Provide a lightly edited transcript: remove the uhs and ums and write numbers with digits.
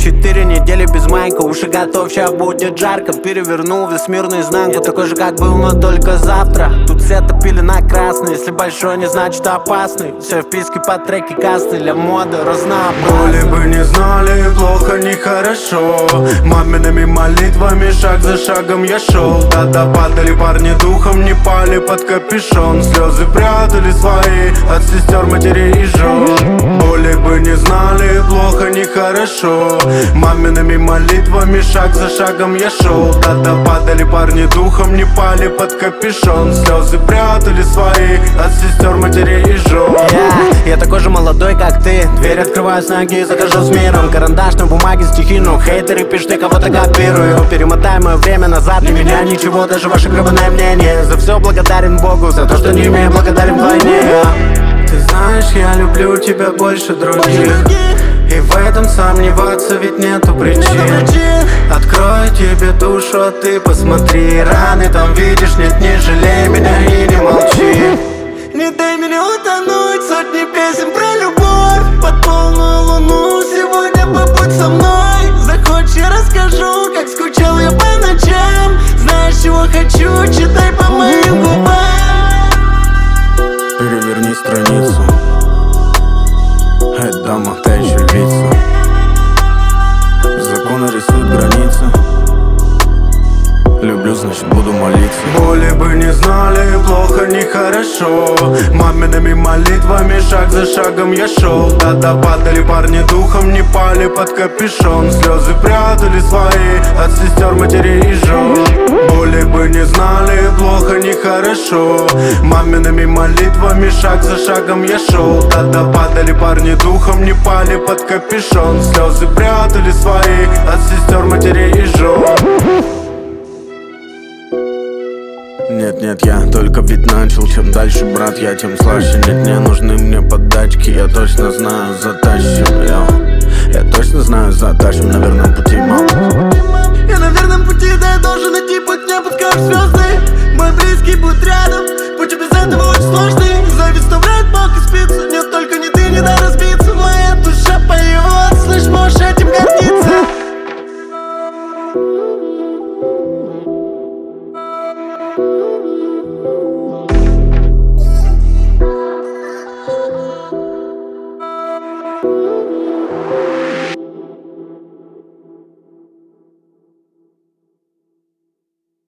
4 недели без майка, уши готов, ща будет жарко. Перевернул весь мир наизнанку, такой же как был, но только завтра. Тут цвета пелена красный, если большой, не значит опасный. Все вписки по треке касты, для моды разнообразны. Боли бы не знали, плохо, нехорошо. Мамиными молитвами шаг за шагом я шел. Тогда падали парни духом, не пали под капюшон. Слезы прятали свои от сестер, матерей и жен. Боли бы не знали, плохо, нехорошо. Мамиными молитвами шаг за шагом я шел. Тогда падали парни духом, не пали под капюшон. Слезы прятали свои от сестер, матерей и жен. Я такой же молодой, как ты. Дверь открываю с ноги, захожу с миром. Карандаш на бумаге, стихи, но хейтеры пишут, я кого-то копирую. Перемотай мое время назад, не меня ничего, даже ваше гребаное мнение. За все благодарен Богу, за то, что не имею, благодарен вдвойне. Ты знаешь, я люблю тебя больше других, и в этом сомневаться ведь нету причин. Открою тебе душу, а ты посмотри. Раны там видишь, нет, не жалей меня и не молчи. Не дай мне утонуть, сотни песен про любовь. Под полную луну сегодня побудь со мной. Захочешь, я расскажу, как скучал я по ночам. Знаешь, чего хочу, читай по моим губам. Переверни страницу. Эй, дама, ты еще львица. Законы рисуют границы. Люблю, значит буду молиться. Боли бы не знали, плохо, нехорошо. Мамиными молитвами шаг за шагом я шел. Тогда падали парни духом, не пали под капюшон. Слезы прятали свои от сестер, матерей и жен. Боли бы не знали, плохо, нехорошо. Мамиными молитвами шаг за шагом я шел. Тогда падали парни духом, не пали под капюшон. Слезы прятали свои от сестер, матерей и жен. Нет, я только ведь начал. Чем дальше, брат, я тем слаще. Нет, не нужны мне подачки. Я точно знаю, затащим. Я точно знаю, затащим на верном пути, мам. Я на верном пути, да я должен идти, путь не под звезды.